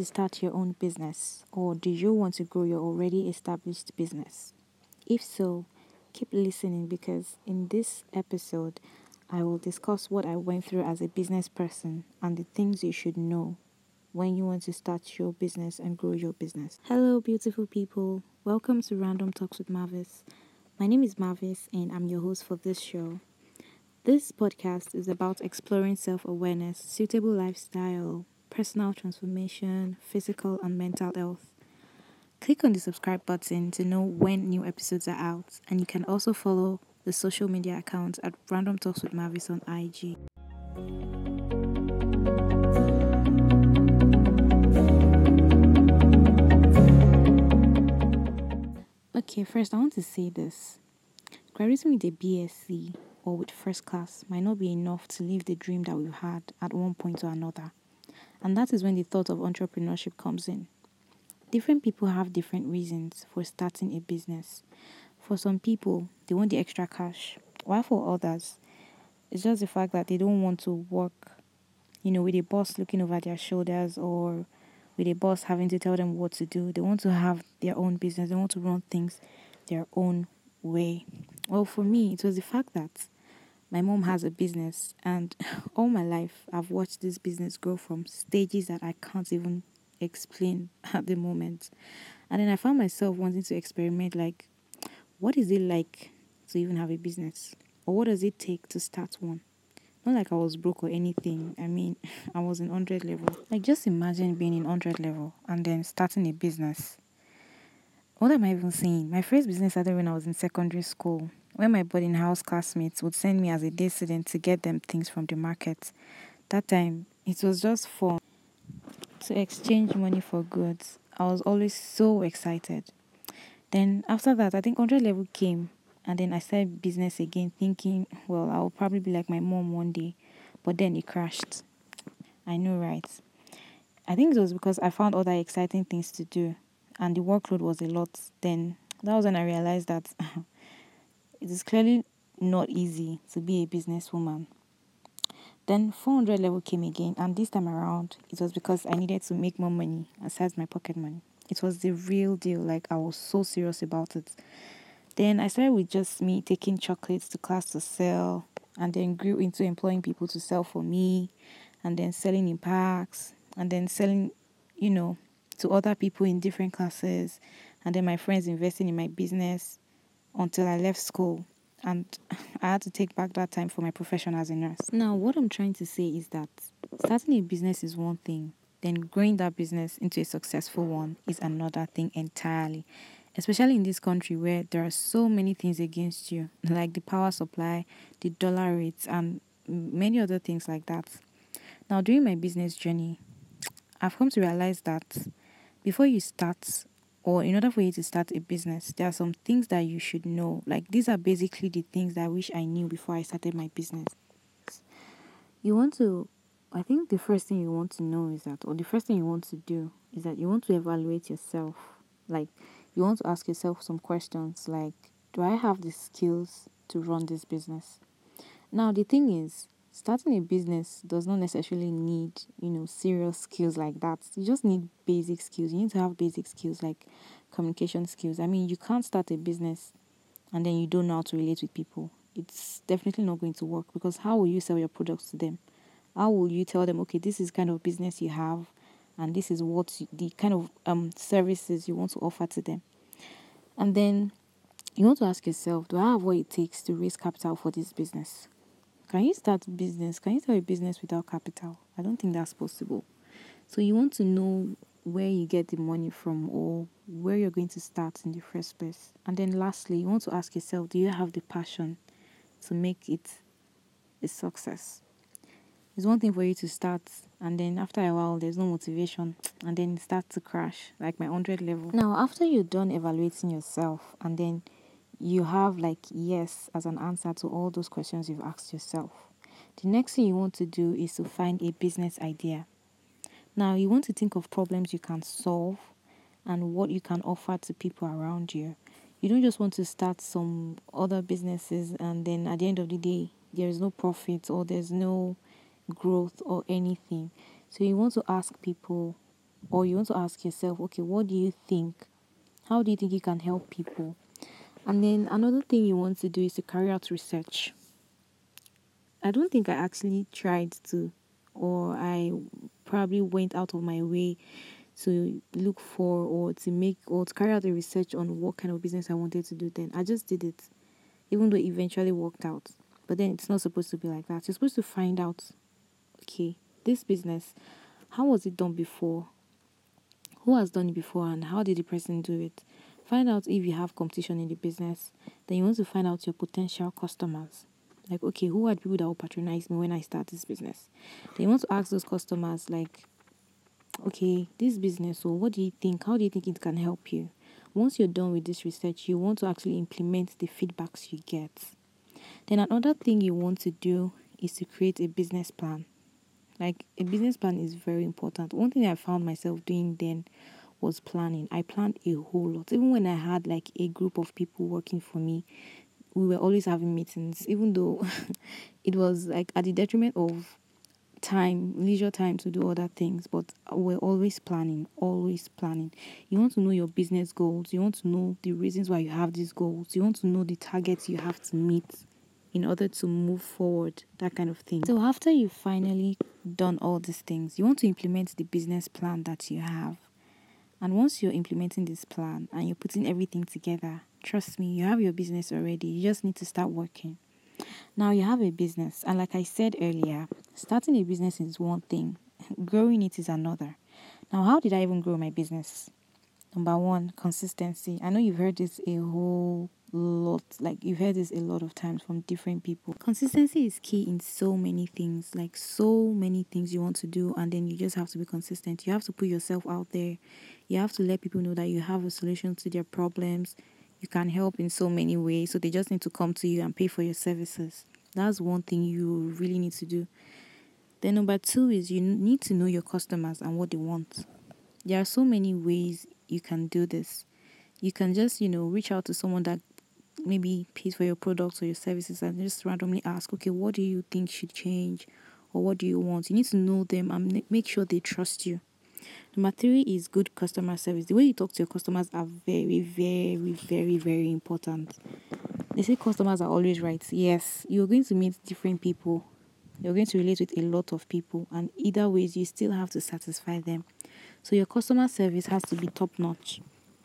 start your own business or do you want to grow your already established business? If so, keep listening because in this episode, I will discuss what I went through as a business person and the things you should know when you want to start your business and grow your business. Hello, beautiful people. Welcome to Random Talks with Marvis. My name is Marvis and I'm your host for this show. This podcast is about exploring self awareness, suitable lifestyle, personal transformation, physical and mental health. Click on the subscribe button to know when new episodes are out, and you can also follow the social media accounts at Random Talks with Marvis on IG. Okay, first I want to say this. Graduating with a BSc or with first class might not be enough to live the dream that we've had at one point or another. And that is when the thought of entrepreneurship comes in. Different people have different reasons for starting a business. For some people, they want the extra cash, while for others, it's just the fact that they don't want to work, with a boss looking over their shoulders or with a boss having to tell them what to do. They want to have their own business, they want to run things their own way. Well, for me, it was the fact that my mom has a business, and all my life I've watched this business grow from stages that I can't even explain at the moment. And then I found myself wanting to experiment like, what is it like to even have a business? Or what does it take to start one? Not like I was broke or anything. I mean, I was in 100 level. Like, just imagine being in 100 level and then starting a business. What am I even saying? My first business started when I was in secondary school, when my boarding house classmates would send me as a day student to get them things from the market. That time, it was just fun to exchange money for goods. I was always so excited. Then after that, I think 100 level came, and then I started business again, thinking, well, I'll probably be like my mom one day. But then it crashed. I know, right? I think it was because I found other exciting things to do, and the workload was a lot. Then that was when I realized that it is clearly not easy to be a businesswoman. Then 400 level came again, and this time around, it was because I needed to make more money aside my pocket money. It was the real deal, like I was so serious about it. Then I started with just me taking chocolates to class to sell, and then grew into employing people to sell for me, and then selling in packs, and then selling, you know, to other people in different classes, and then my friends investing in my business until I left school. And I had to take back that time for my profession as a nurse. Now, what I'm trying to say is that starting a business is one thing, then growing that business into a successful one is another thing entirely. Especially in this country where there are so many things against you, like the power supply, the dollar rates, and many other things like that. Now, during my business journey, I've come to realize that before you start, or in order for you to start a business, there are some things that you should know. Like, these are basically the things that I wish I knew before I started my business. You want to, I think the first thing you want to know is that, or the first thing you want to do is that you want to evaluate yourself. Like, you want to ask yourself some questions like, do I have the skills to run this business? Now, the thing is, starting a business does not necessarily need, serious skills like that. You just need basic skills. You need to have basic skills like communication skills. I mean, you can't start a business and then you don't know how to relate with people. It's definitely not going to work because how will you sell your products to them? How will you tell them, okay, this is kind of business you have and this is the kind of services you want to offer to them? And then you want to ask yourself, do I have what it takes to raise capital for this business? Can you start business? Can you start a business without capital? I don't think that's possible. So you want to know where you get the money from or where you're going to start in the first place. And then lastly, you want to ask yourself, do you have the passion to make it a success? It's one thing for you to start and then after a while there's no motivation and then it starts to crash like my 100 level. Now, after you're done evaluating yourself and then you have like yes as an answer to all those questions you've asked yourself, the next thing you want to do is to find a business idea. Now, you want to think of problems you can solve and what you can offer to people around you. You don't just want to start some other businesses and then at the end of the day, there is no profit or there's no growth or anything. So you want to ask people Or you want to ask yourself, okay, what do you think? How do you think you can help people? And then another thing you want to do is to carry out research. I don't think I actually tried to, or I probably went out of my way to look for or to make or to carry out a research on what kind of business I wanted to do then. I just did it, even though it eventually worked out. But then it's not supposed to be like that. You're supposed to find out, okay, this business, how was it done before? Who has done it before and how did the person do it? Find out if you have competition in the business. Then you want to find out your potential customers. Like, okay, who are the people that will patronize me when I start this business? Then you want to ask those customers, like, okay, this business, so what do you think? How do you think it can help you? Once you're done with this research, you want to actually implement the feedbacks you get. Then another thing you want to do is to create a business plan. Like a business plan is very important. One thing I found myself doing then was planning. I planned a whole lot. Even when I had like a group of people working for me, we were always having meetings, even though it was like at the detriment of time, leisure time to do other things, but we're always planning, always planning. You want to know your business goals, you want to know the reasons why you have these goals, you want to know the targets you have to meet in order to move forward, that kind of thing. So after you've finally done all these things, you want to implement the business plan that you have. And once you're implementing this plan and you're putting everything together, trust me, you have your business already. You just need to start working. Now you have a business, and like I said earlier, starting a business is one thing, growing it is another. Now, how did I even grow my business? Number one, consistency. I know you've heard this a whole lot, like you've heard this a lot of times from different people. Consistency is key in so many things, like so many things you want to do, and then you just have to be consistent. You have to put yourself out there. You have to let people know that you have a solution to their problems. You can help in so many ways, so they just need to come to you and pay for your services. That's one thing you really need to do. Then number two is you need to know your customers and what they want. There are so many ways you can do this. You can just, reach out to someone that maybe pays for your products or your services and just randomly ask, okay, what do you think should change? Or what do you want? You need to know them and make sure they trust you. Number three is good customer service. The way you talk to your customers are very, very, very, very important. They say customers are always right. Yes, you're going to meet different people. You're going to relate with a lot of people, and either ways, you still have to satisfy them. So your customer service has to be top notch.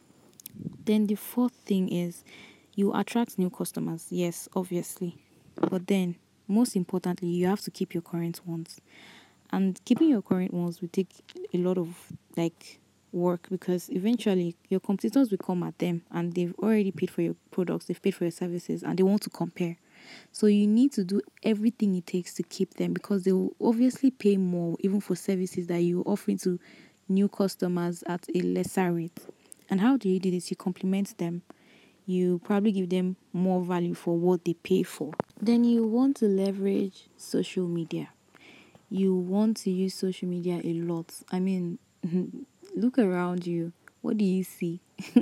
Then the fourth thing is you attract new customers. Yes, obviously. But then, most importantly, you have to keep your current ones. And keeping your current ones will take a lot of like work because eventually your competitors will come at them and they've already paid for your products, they've paid for your services, and they want to compare. So you need to do everything it takes to keep them because they will obviously pay more even for services that you're offering to new customers at a lesser rate. And how do you do this? You compliment them. You probably give them more value for what they pay for. Then you want to leverage social media. You want to use social media a lot. I mean, look around you. What do you see?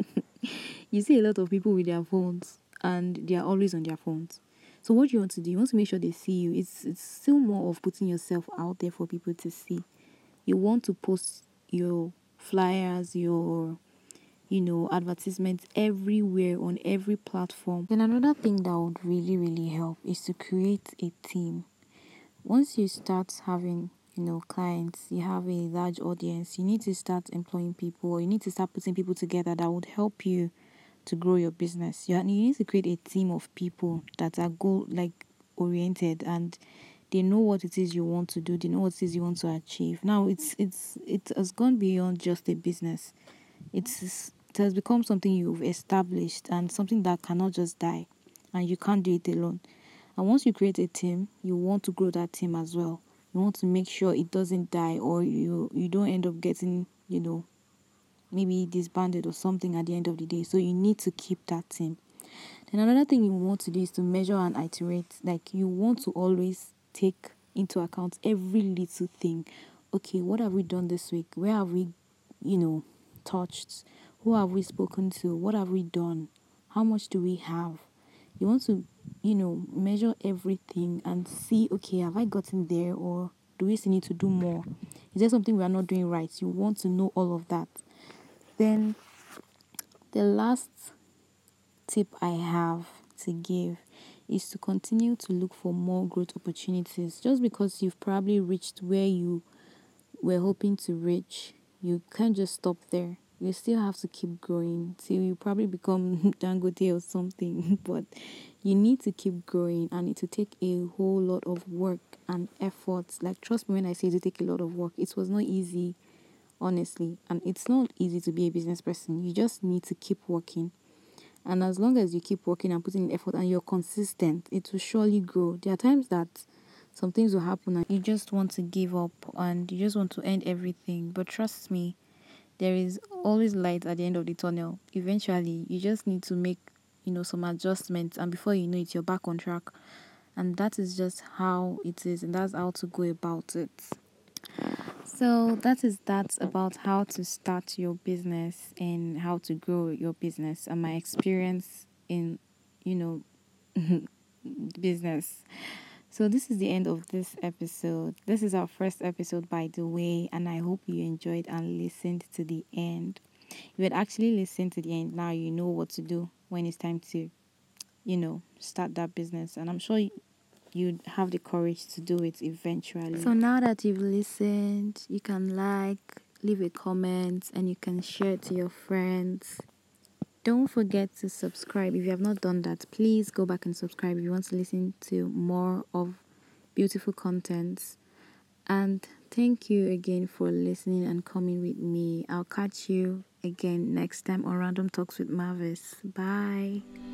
You see a lot of people with their phones and they are always on their phones. So what do you want to do? You want to make sure they see you. It's still more of putting yourself out there for people to see. You want to post your flyers, your advertisements everywhere on every platform. Then another thing that would really, really help is to create a team. Once you start having, clients, you have a large audience, you need to start employing people, or you need to start putting people together that would help you to grow your business. You need to create a team of people that are goal oriented and they know what it is you want to do, they know what it is you want to achieve. Now it has gone beyond just a business. It has become something you've established and something that cannot just die and you can't do it alone. And once you create a team, you want to grow that team as well. You want to make sure it doesn't die or you don't end up getting, maybe disbanded or something at the end of the day. So you need to keep that team. Then another thing you want to do is to measure and iterate. Like you want to always take into account every little thing. Okay, what have we done this week? Where have we, touched? Who have we spoken to? What have we done? How much do we have? You want to, measure everything and see, okay, have I gotten there or Do we still need to do more? Is there something we are not doing right? You want to know all of that. Then the last tip I have to give is to continue to look for more growth opportunities. Just because you've probably reached where you were hoping to reach, you can't just stop there. You still have to keep growing till you probably become Dangote or something. But you need to keep growing, and it will take a whole lot of work and effort. Like, trust me when I say it will take a lot of work. It was not easy, honestly, and it's not easy to be a business person. You just need to keep working, and as long as you keep working and putting in effort and you're consistent, it will surely grow. There are times that some things will happen and you just want to give up and you just want to end everything. But trust me, there is always light at the end of the tunnel. Eventually, you just need to make, some adjustments, and before you know it, you're back on track. And that is just how it is, and that's how to go about it. So that is that about how to start your business and how to grow your business and my experience in, you know, business. So this is the end of this episode. This is our first episode, by the way, and I hope you enjoyed and listened to the end. If you had actually listened to the end, now you know what to do when it's time to, start that business. And I'm sure you'd have the courage to do it eventually. So now that you've listened, you can leave a comment, and you can share it to your friends. Don't forget to subscribe. If you have not done that, please go back and subscribe if you want to listen to more of beautiful contents. And thank you again for listening and coming with me. I'll catch you again next time on Random Talks with Marvis. Bye.